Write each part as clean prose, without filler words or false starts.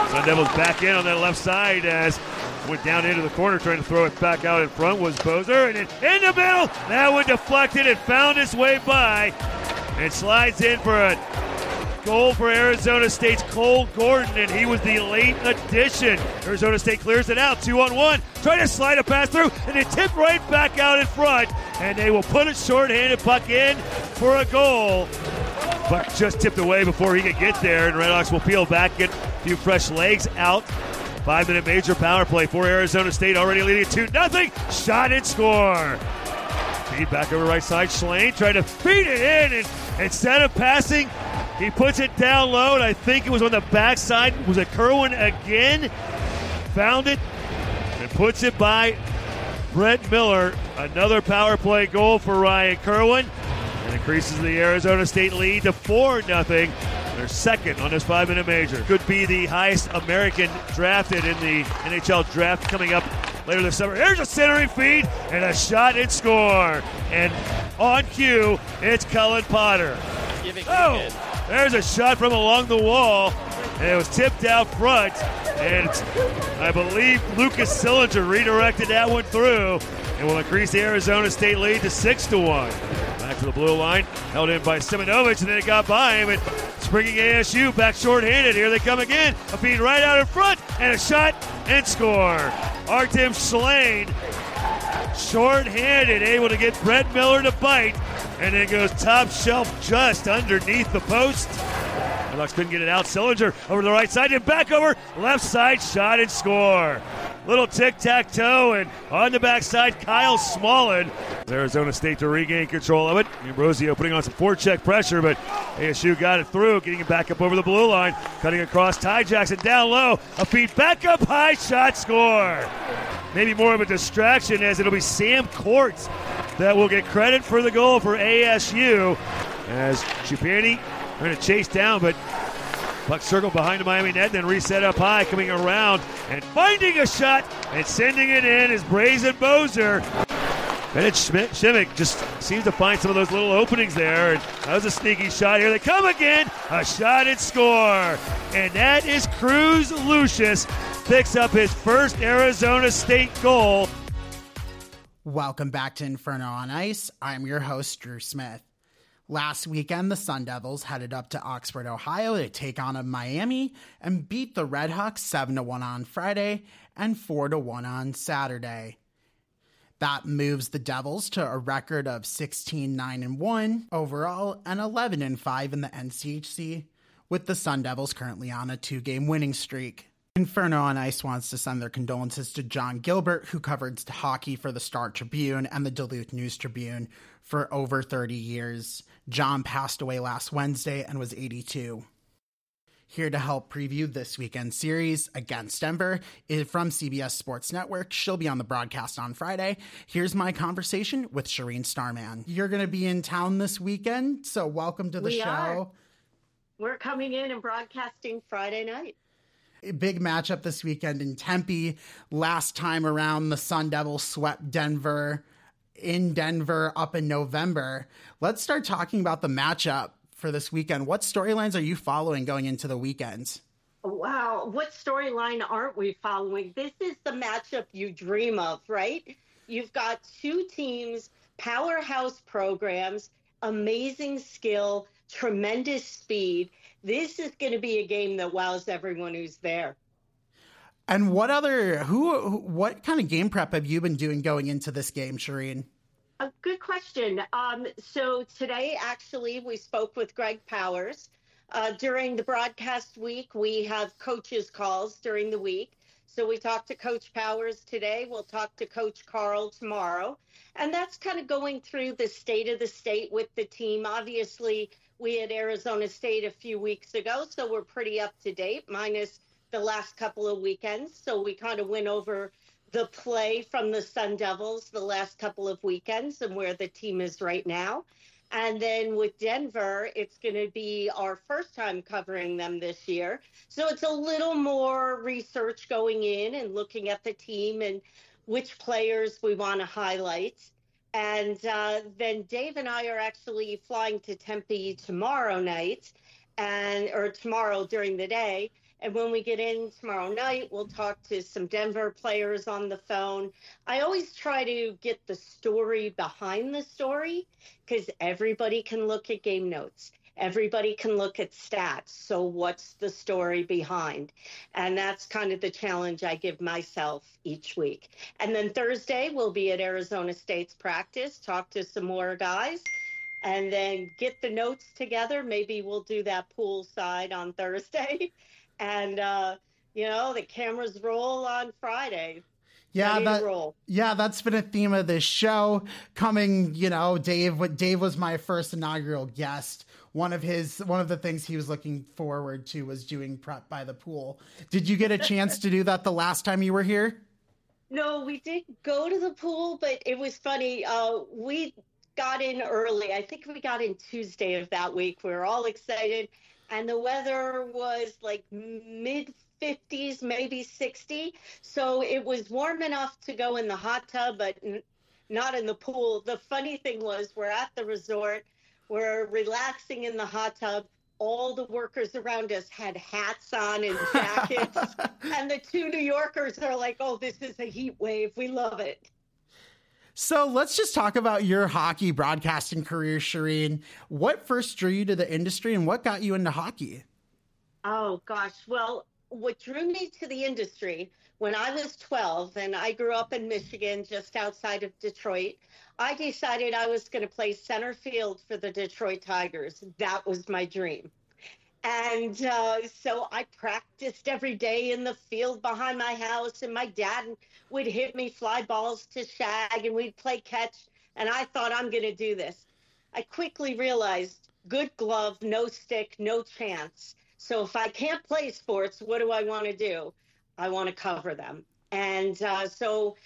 Sun Devils back in on that left side as went down into the corner trying to throw it back out in front was Bozer. And in the middle, that one deflected and found its way by and slides in for a goal for Arizona State's Cole Gordon, and he was the late addition. Arizona State clears it out, 2-on-1, trying to slide a pass through, and it tipped right back out in front, and they will put a shorthanded puck in for a goal. Puck just tipped away before he could get there, and Redhawks will peel back, get a few fresh legs out. 5-minute major power play for Arizona State, already leading 2-0. Shot and score. Feed back over right side. Schlane trying to feed it in, and instead of passing, he puts it down low, and I think it was on the backside. Was it Kerwin again? Found it and puts it by Brett Miller. Another power play goal for Ryan Kerwin. And increases the Arizona State lead to 4-0. They're second on this 5-minute major. Could be the highest American drafted in the NHL draft coming up later this summer. Here's a centering feed and a shot and score. And on cue, it's Cullen Potter. There's a shot from along the wall, and it was tipped out front. And I believe Lucas Sillinger redirected that one through and will increase the Arizona State lead to 6-1. Back to the blue line, held in by Simonovic, and then it got by him. And springing ASU back shorthanded. Here they come again. A feed right out in front, and a shot and score. Artem Schlane, shorthanded, able to get Brett Miller to bite, and then goes top shelf just underneath the post. Redhawks couldn't get it out. Sillinger over the right side and back over left side, shot and score. Little tic-tac-toe, and on the backside, Kyle Smolin. Arizona State to regain control of it. Ambrosio putting on some forecheck pressure, but ASU got it through, getting it back up over the blue line, cutting across. Ty Jackson down low, a feed back up high, shot, score. Maybe more of a distraction, as it'll be Sam Courts that will get credit for the goal for ASU, as Chupani trying to chase down, but puck circled behind the Miami net, then reset up high, coming around and finding a shot and sending it in is Brazen Bozer. Bennett Shimmick just seems to find some of those little openings there, and that was a sneaky shot. Here they come again, a shot and score. And that is Cruz Lucius, picks up his first Arizona State goal. Welcome back to Inferno on Ice. I'm your host, Drew Smith. Last weekend, the Sun Devils headed up to Oxford, Ohio to take on Miami and beat the Redhawks 7-1 on Friday and 4-1 on Saturday. That moves the Devils to a record of 16-9-1 overall and 11-5 in the NCHC, with the Sun Devils currently on a 2-game winning streak. Inferno on Ice wants to send their condolences to John Gilbert, who covered hockey for the Star Tribune and the Duluth News Tribune for over 30 years. John passed away last Wednesday and was 82. Here to help preview this weekend's series against Denver is from CBS Sports Network. She'll be on the broadcast on Friday. Here's my conversation with Shireen Starman. You're going to be in town this weekend, so welcome to the show. We're coming in and broadcasting Friday night. A big matchup this weekend in Tempe. Last time around, the Sun Devils swept Denver in Denver up in November. Let's start talking about the matchup for this weekend. What storylines are you following going into the weekends? Wow, what storyline aren't we following? This is the matchup you dream of, right? You've got two teams, powerhouse programs, amazing skill, tremendous speed. This is going to be a game that wows everyone who's there. And what kind of game prep have you been doing going into this game, Shireen? A good question. So today, actually, we spoke with Greg Powers. During the broadcast week, we have coaches calls during the week. So we talked to Coach Powers today. We'll talk to Coach Carl tomorrow. And that's kind of going through the state of the state with the team. Obviously, we had Arizona State a few weeks ago, so we're pretty up to date, minus the last couple of weekends. So we kind of went over the play from the Sun Devils the last couple of weekends and where the team is right now. And then with Denver, it's going to be our first time covering them this year. So it's a little more research going in and looking at the team and which players we want to highlight. And then Dave and I are actually flying to Tempe tomorrow night or tomorrow during the day. And when we get in tomorrow night, we'll talk to some Denver players on the phone. I always try to get the story behind the story because everybody can look at game notes. Everybody can look at stats. So what's the story behind? And that's kind of the challenge I give myself each week. And then Thursday, we'll be at Arizona State's practice, talk to some more guys, and then get the notes together. Maybe we'll do that poolside on Thursday. And, the cameras roll on Friday. Yeah, that's been a theme of this show. Dave was my first inaugural guest. One of the things he was looking forward to was doing prep by the pool. Did you get a chance to do that the last time you were here? No, we did go to the pool, but it was funny. We got in early. I think we got in Tuesday of that week. We were all excited. And the weather was like mid 50s, maybe 60. So it was warm enough to go in the hot tub, but not in the pool. The funny thing was we're at the resort. We're relaxing in the hot tub. All the workers around us had hats on and jackets. And the two New Yorkers are like, oh, this is a heat wave. We love it. So let's just talk about your hockey broadcasting career, Shireen. What first drew you to the industry and what got you into hockey? Oh, gosh. Well, what drew me to the industry when I was 12 and I grew up in Michigan, just outside of Detroit, I decided I was going to play center field for the Detroit Tigers. That was my dream. And so I practiced every day in the field behind my house, and my dad would hit me fly balls to shag, and we'd play catch, and I thought, I'm going to do this. I quickly realized good glove, no stick, no chance. So if I can't play sports, what do I want to do? I want to cover them. And so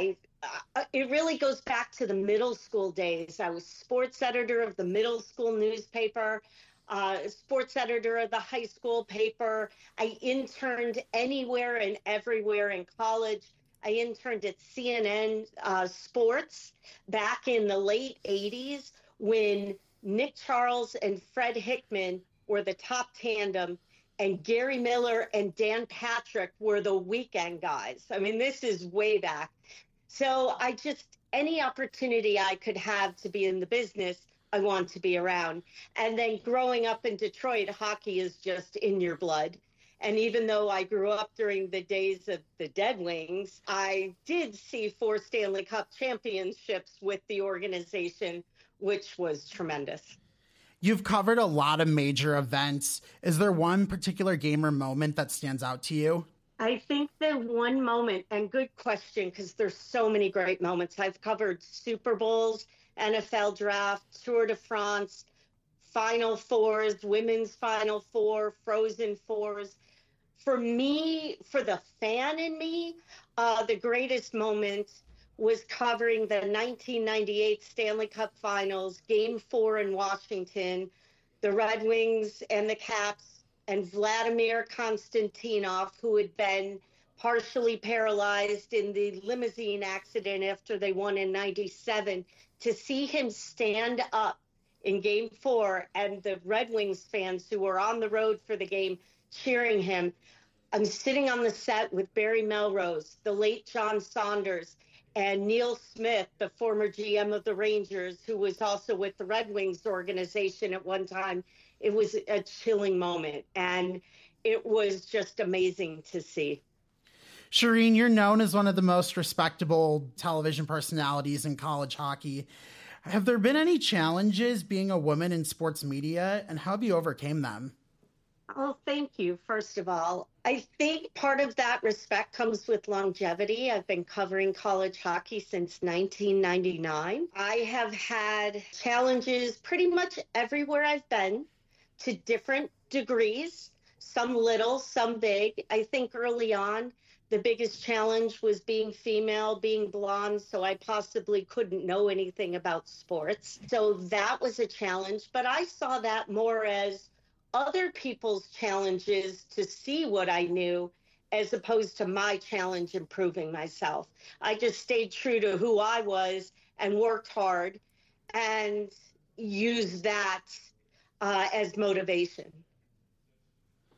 it really goes back to the middle school days. I was sports editor of the middle school newspaper. Sports editor of the high school paper. I interned anywhere and everywhere in college. I interned at CNN Sports back in the late 80s when Nick Charles and Fred Hickman were the top tandem and Gary Miller and Dan Patrick were the weekend guys. I mean, this is way back. So any opportunity I could have to be in the business, I want to be around. And then growing up in Detroit, hockey is just in your blood. And even though I grew up during the days of the Dead Wings, I did see 4 Stanley Cup championships with the organization, which was tremendous. You've covered a lot of major events. Is there one particular game or moment that stands out to you? I think the one moment, and good question, because there's so many great moments. I've covered Super Bowls, NFL draft, Tour de France, Final Fours, women's Final Four, Frozen Fours. For me, for the fan in me, the greatest moment was covering the 1998 Stanley Cup Finals, Game 4 in Washington, the Red Wings and the Caps, and Vladimir Konstantinov, who had been partially paralyzed in the limousine accident after they won in 97, to see him stand up in Game 4 and the Red Wings fans who were on the road for the game cheering him. I'm sitting on the set with Barry Melrose, the late John Saunders, and Neil Smith, the former GM of the Rangers, who was also with the Red Wings organization at one time. It was a chilling moment, and it was just amazing to see. Shireen, you're known as one of the most respectable television personalities in college hockey. Have there been any challenges being a woman in sports media, and how have you overcame them? Oh, thank you, first of all. I think part of that respect comes with longevity. I've been covering college hockey since 1999. I have had challenges pretty much everywhere I've been, to different degrees, some little, some big. I think early on, the biggest challenge was being female, being blonde, so I possibly couldn't know anything about sports. So that was a challenge, but I saw that more as other people's challenges to see what I knew as opposed to my challenge in proving myself. I just stayed true to who I was and worked hard and used that as motivation.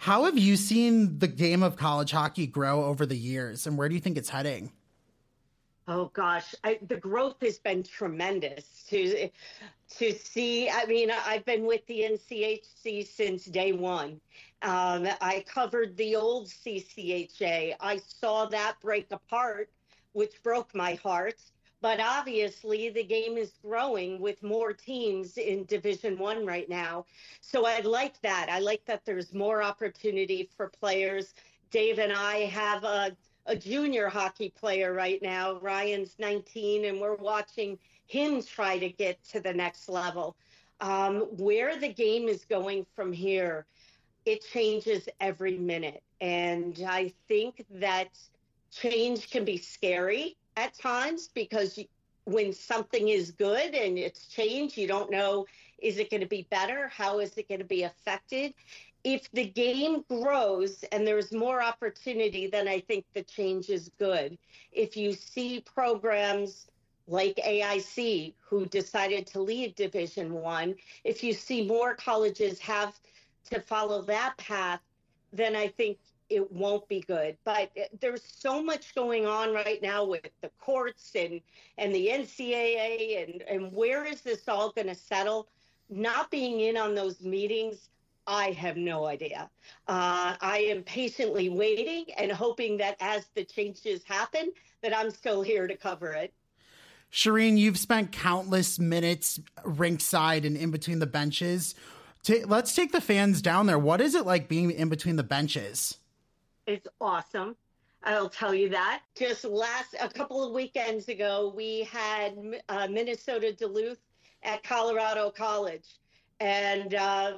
How have you seen the game of college hockey grow over the years, and where do you think it's heading? Oh gosh, the growth has been tremendous to see. I mean, I've been with the NCHC since day one. I covered the old CCHA. I saw that break apart, which broke my heart. But obviously, the game is growing with more teams in Division One right now. So I like that. I like that there's more opportunity for players. Dave and I have a junior hockey player right now. Ryan's 19, and we're watching him try to get to the next level. Where the game is going from here, it changes every minute. And I think that change can be scary at times because when something is good and it's changed, you don't know, is it going to be better? How is it going to be affected? If the game grows and there's more opportunity, then I think the change is good. If you see programs like AIC who decided to leave Division One, if you see more colleges have to follow that path, then I think it won't be good. But there's so much going on right now with the courts and the NCAA and where is this all going to settle? Not being in on those meetings, I have no idea. I am patiently waiting and hoping that as the changes happen, that I'm still here to cover it. Shireen, you've spent countless minutes rinkside and in between the benches. Let's take the fans down there. What is it like being in between the benches? It's awesome. I'll tell you that. Just a couple of weekends ago, we had Minnesota Duluth at Colorado College. And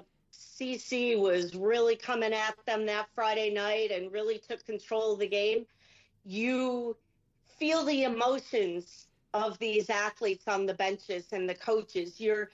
CC was really coming at them that Friday night and really took control of the game. You feel the emotions of these athletes on the benches and the coaches. You're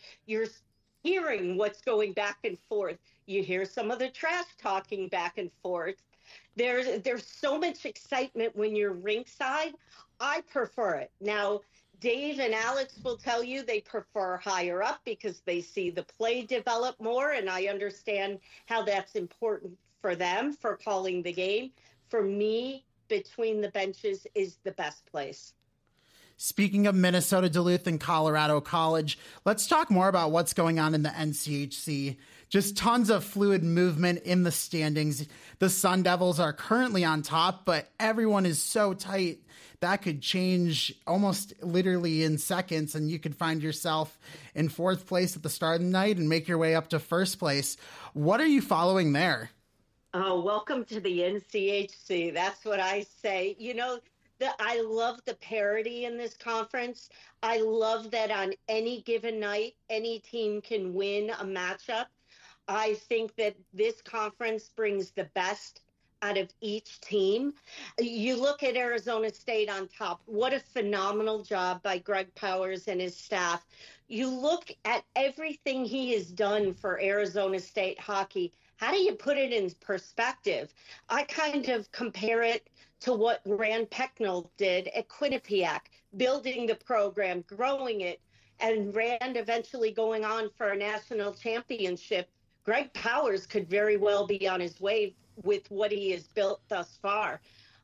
hearing what's going back and forth. You hear some of the trash talking back and forth. There's so much excitement when you're rinkside. I prefer it. Now, Dave and Alex will tell you they prefer higher up because they see the play develop more, and I understand how that's important for them for calling the game. For me, between the benches is the best place. Speaking of Minnesota Duluth and Colorado College, let's talk more about what's going on in the NCHC. Just tons of fluid movement in the standings. The Sun Devils are currently on top, but everyone is so tight that could change almost literally in seconds, and you could find yourself in fourth place at the start of the night and make your way up to first place. What are you following there? Oh, welcome to the NCHC. That's what I say. You know, I love the parity in this conference. I love that on any given night, any team can win a matchup. I think that this conference brings the best out of each team. You look at Arizona State on top. What a phenomenal job by Greg Powers and his staff. You look at everything he has done for Arizona State hockey. How do you put it in perspective? I kind of compare it to what Rand Pecknold did at Quinnipiac, building the program, growing it, and Rand eventually going on for a national championship. Greg Powers could very well be on his way with what he has built thus far.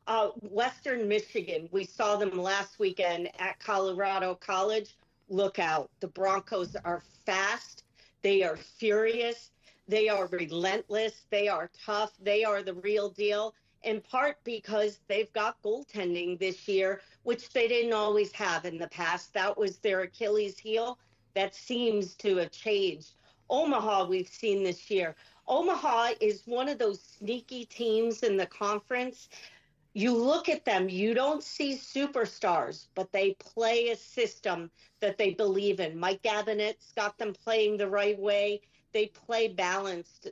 Western Michigan, we saw them last weekend at Colorado College. Look out. The Broncos are fast. They are furious. They are relentless. They are tough. They are the real deal, in part because they've got goaltending this year, which they didn't always have in the past. That was their Achilles heel. That seems to have changed. Omaha, we've seen this year. Omaha is one of those sneaky teams in the conference. You look at them, you don't see superstars, but they play a system that they believe in. Mike Gabinet's got them playing the right way. They play balanced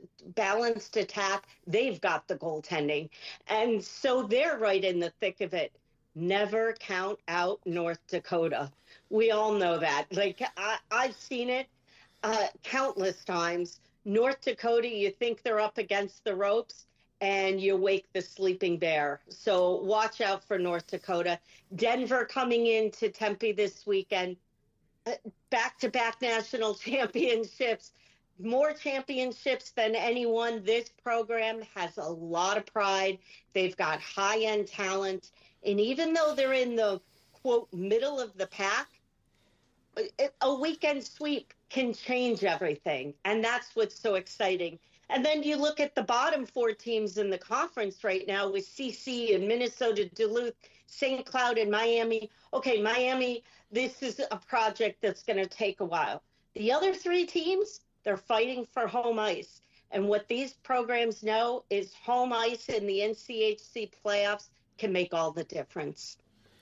attack. They've got the goaltending. And so they're right in the thick of it. Never count out North Dakota. We all know that. Like, I've seen it countless times. North Dakota, you think they're up against the ropes, and you wake the sleeping bear. So watch out for North Dakota. Denver coming into Tempe this weekend. Back-to-back national championships. more championships than anyone. This program has a lot of pride. They've got high-end talent. And even though they're in the, quote, middle of the pack, a weekend sweep can change everything. And that's what's so exciting. And then you look at the bottom 4 teams in the conference right now with CC and Minnesota, Duluth, St. Cloud, and Miami. Okay, Miami, this is a project that's going to take a while. The other 3 teams, they're fighting for home ice. And what these programs know is home ice in the NCHC playoffs can make all the difference.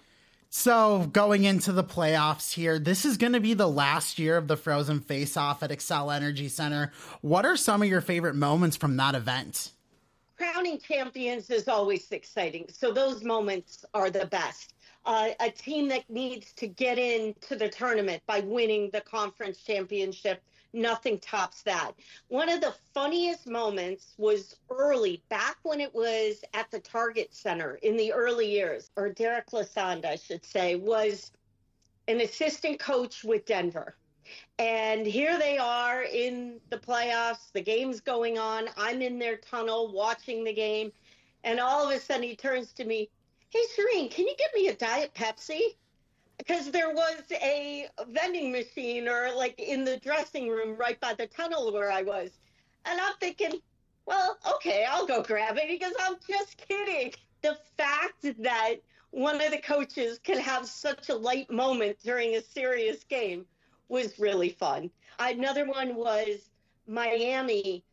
So going into the playoffs here, this is going to be the last year of the Frozen Face-Off at Xcel Energy Center. What are some of your favorite moments from that event? Crowning champions is always exciting. So those moments are the best. A team that needs to get into the tournament by winning the conference championship, nothing tops that. One of the funniest moments was early, back when it was at the Target Center in the early years, or Derek Lassonde, I should say, was an assistant coach with Denver. And here they are in the playoffs, the game's going on, I'm in their tunnel watching the game, and all of a sudden he turns to me, "Hey, Shireen, can you get me a Diet Pepsi?" Because there was a vending machine or like in the dressing room right by the tunnel where I was. And I'm thinking, well, okay, I'll go grab it. He goes, "I'm just kidding." The fact that one of the coaches can have such a light moment during a serious game was really fun. Another one was Miami.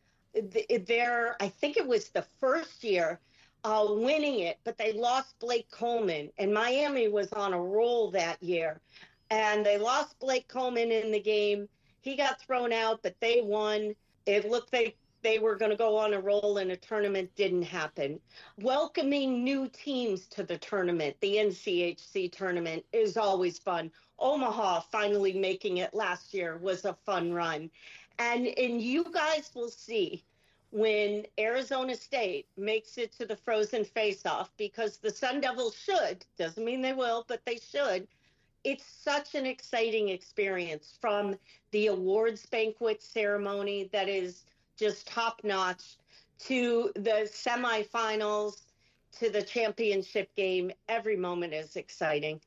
I think it was the first year winning it, but they lost Blake Coleman, and Miami was on a roll that year. And they lost Blake Coleman in the game. He got thrown out, but they won. It looked like they were going to go on a roll in a tournament. Didn't happen. Welcoming new teams to the tournament, the NCHC tournament, is always fun. Omaha finally making it last year was a fun run. And you guys will see when Arizona State makes it to the Frozen Face-Off, because the Sun Devils should, doesn't mean they will, but they should. It's such an exciting experience, from the awards banquet ceremony that is just top-notch to the semifinals to the championship game. Every moment is exciting.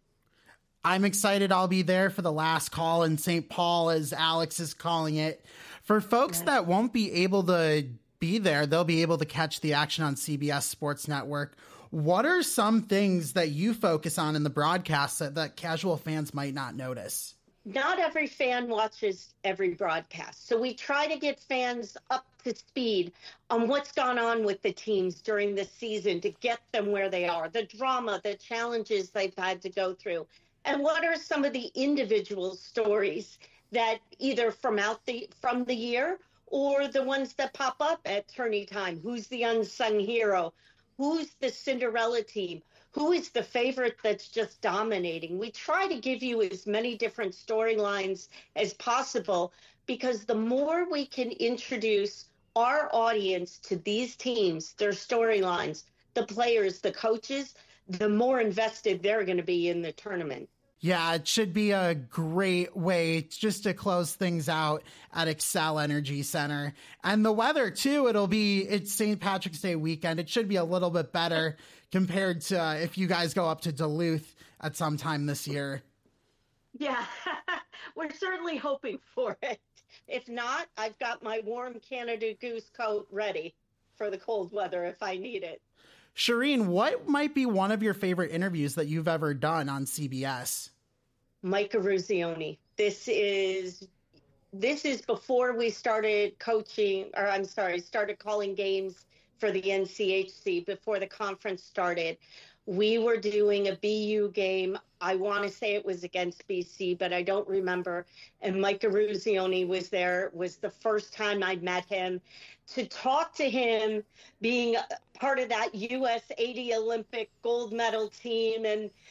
I'm excited. I'll be there for the last call in St. Paul, as Alex is calling it. For folks that won't be able to be there, they'll be able to catch the action on CBS Sports Network. What are some things that you focus on in the broadcast that casual fans might not notice? Not every fan watches every broadcast. So we try to get fans up to speed on what's gone on with the teams during the season to get them where they are, the drama, the challenges they've had to go through, and what are some of the individual stories that either from the year or the ones that pop up at tourney time. Who's the unsung hero? Who's the Cinderella team? Who is the favorite that's just dominating? We try to give you as many different storylines as possible, because the more we can introduce our audience to these teams, their storylines, the players, the coaches, the more invested they're going to be in the tournament. Yeah, it should be a great way just to close things out at Xcel Energy Center. And the weather, too, it's St. Patrick's Day weekend. It should be a little bit better compared to if you guys go up to Duluth at some time this year. Yeah, we're certainly hoping for it. If not, I've got my warm Canada Goose coat ready for the cold weather if I need it. Shireen, what might be one of your favorite interviews that you've ever done on CBS? Mike Eruzione. This is before we started started calling games for the NCHC, before the conference started. We were doing a BU game. I want to say it was against BC, but I don't remember. And Mike Eruzione was there. It was the first time I'd met him. To talk to him, being part of that US 80 Olympic gold medal team,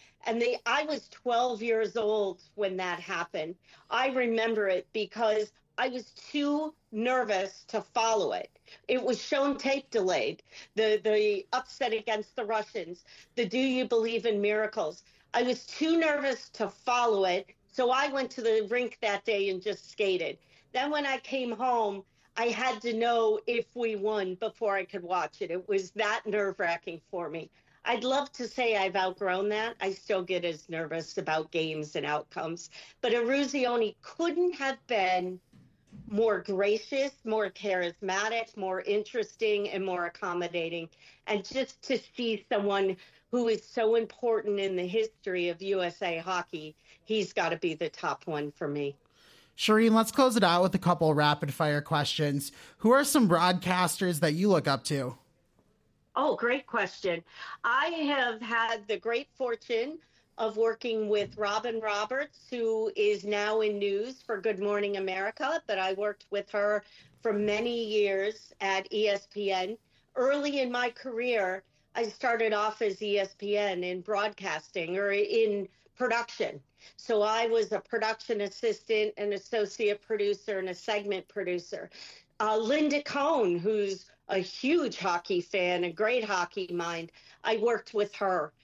I was 12 years old when that happened. I remember it because I was too nervous to follow it. It was shown tape delayed, the upset against the Russians, the Do You Believe in Miracles. I was too nervous to follow it, so I went to the rink that day and just skated. Then when I came home, I had to know if we won before I could watch it. It was that nerve-wracking for me. I'd love to say I've outgrown that. I still get as nervous about games and outcomes. But Eruzione couldn't have been more gracious, more charismatic, more interesting, and more accommodating. And just to see someone who is so important in the history of USA hockey, he's got to be the top one for me. Shireen, let's close it out with a couple rapid fire questions. Who are some broadcasters that you look up to? Oh, great question. I have had the great fortune of working with Robin Roberts, who is now in news for Good Morning America, but I worked with her for many years at ESPN. Early in my career, I started off as ESPN in broadcasting or in production. So I was a production assistant, an associate producer, and a segment producer. Linda Cohn, who's a huge hockey fan, a great hockey mind. I worked with her.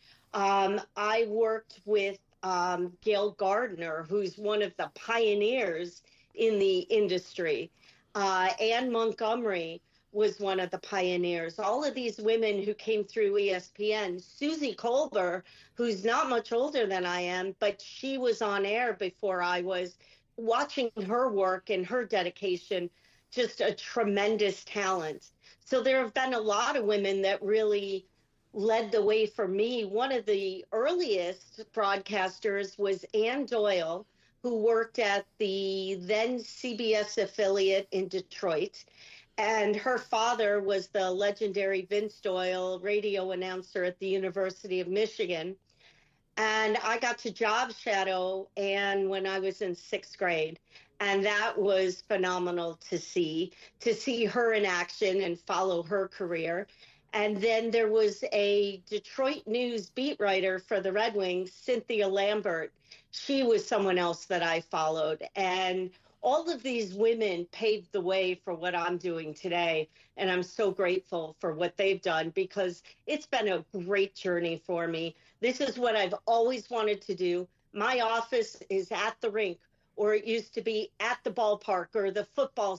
I worked with Gail Gardner, who's one of the pioneers in the industry. Ann Montgomery was one of the pioneers. All of these women who came through ESPN. Susie Colbert, who's not much older than I am, but she was on air before I was. Watching her work and her dedication, just a tremendous talent. So there have been a lot of women that really led the way for me. One of the earliest broadcasters was Ann Doyle, who worked at the then CBS affiliate in Detroit. And her father was the legendary Vince Doyle, radio announcer at the University of Michigan. And I got to job shadow Ann when I was in 6th grade. And that was phenomenal to see her in action and follow her career. And then there was a Detroit News beat writer for the Red Wings, Cynthia Lambert. She was someone else that I followed. And all of these women paved the way for what I'm doing today. And I'm so grateful for what they've done because it's been a great journey for me. This is what I've always wanted to do. My office is at the rink, or it used to be at the ballpark or the football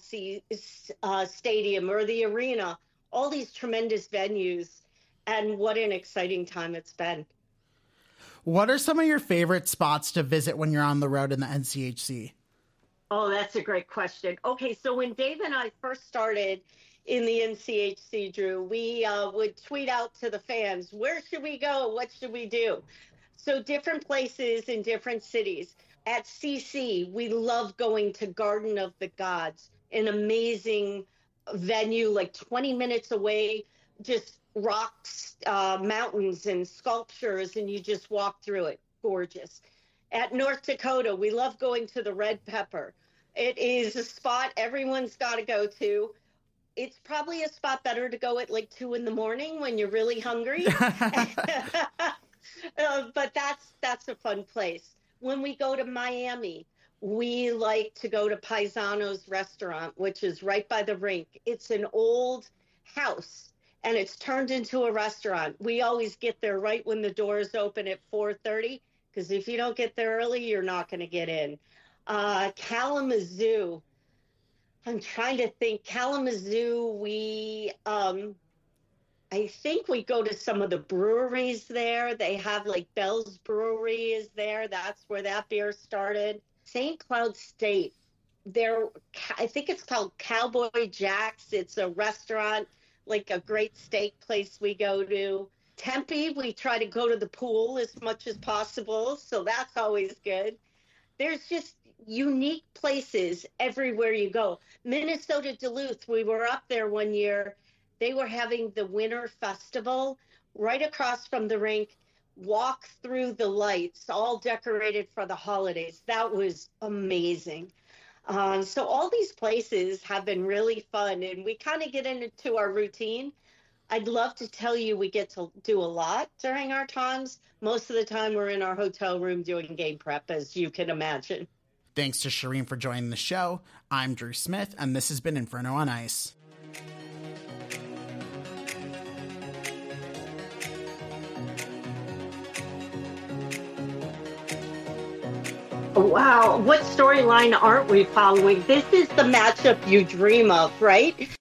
stadium or the arena, all these tremendous venues. And what an exciting time it's been. What are some of your favorite spots to visit when you're on the road in the NCHC? Oh, that's a great question. Okay, so when Dave and I first started in the NCHC, Drew, we would tweet out to the fans, where should we go? What should we do? So different places in different cities. At CC, we love going to Garden of the Gods, an amazing venue like 20 minutes away, just rocks, mountains and sculptures, and you just walk through it. Gorgeous. At North Dakota, we love going to the Red Pepper. It is a spot everyone's got to go to. It's probably a spot better to go at like 2 a.m. when you're really hungry. But that's a fun place. When we go to Miami, we like to go to Paisano's restaurant, which is right by the rink. It's an old house, and it's turned into a restaurant. We always get there right when the doors open at 4:30, because if you don't get there early, you're not going to get in. Kalamazoo, I'm trying to think. Kalamazoo, I think we go to some of the breweries there. They have like Bell's Brewery is there. That's where that beer started. St. Cloud State, I think it's called Cowboy Jack's. It's a restaurant, like a great steak place we go to. Tempe, we try to go to the pool as much as possible, so that's always good. There's just unique places everywhere you go. Minnesota Duluth, we were up there one year. They were having the Winter Festival right across from the rink, walk through the lights, all decorated for the holidays. That was amazing. So all these places have been really fun, and we kind of get into our routine. I'd love to tell you we get to do a lot during our times. Most of the time we're in our hotel room doing game prep, as you can imagine. Thanks to Shireen for joining the show. I'm Drew Smith, and this has been Inferno on Ice. Wow, what storyline aren't we following? This is the matchup you dream of, right?